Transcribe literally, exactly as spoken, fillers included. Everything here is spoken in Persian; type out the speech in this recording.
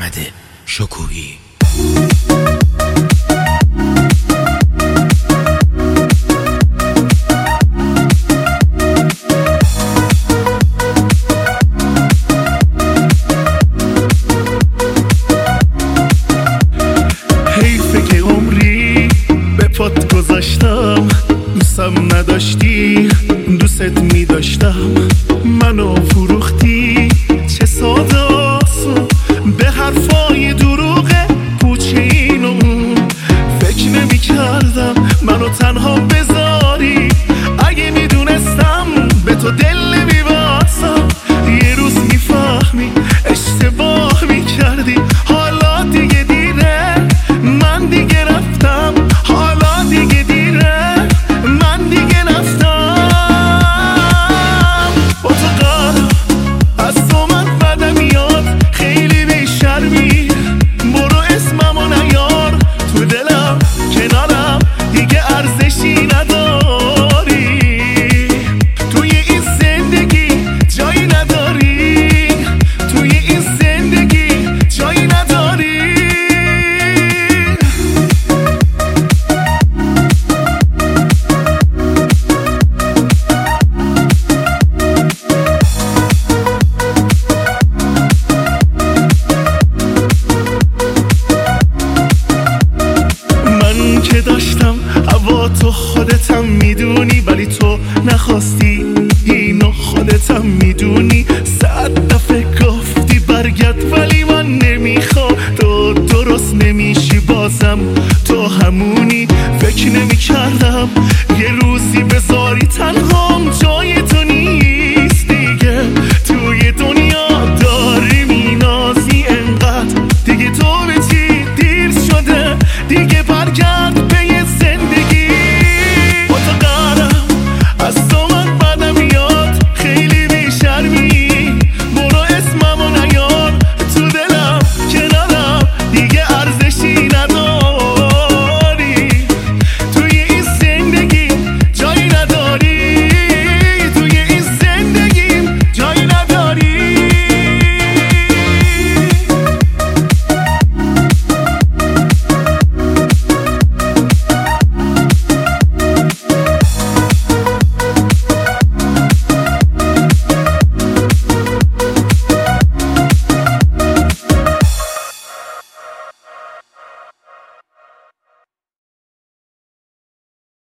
احمد شکوهی. حیفه که عمری به پات گذاشتم، دوستم نداشتی دوست می داشتم، منو فروختی چه ساده آسون به حرفای دروغه پوچه اینو. فکر نمی کردم منو تنها بذاری، اگه می دونستم به تو دل نمی بستم. یه روز می فهمی اشتباه می کردی، حالا دیگه دیره من دیگه رفتم، حالا دیگه دیره من دیگه رفتم. با تو قرار از تو من بدم میاد، خیلی بیشرمی برو اسممو نیار تو دلم، کنارم دیگه ارزشی نداری، توی این زندگی جایی نداری، توی این زندگی جایی نداری. من که داشتم هوا تو خودتم میدونی، ولی تو نخواستی اینو خودتم میدونی. صد دفعه گفتی برگرد ولی من نمیخوام، تو درست نمیشی بازم تو همونی. فکر نمی کردم یه روزی بذاری تنها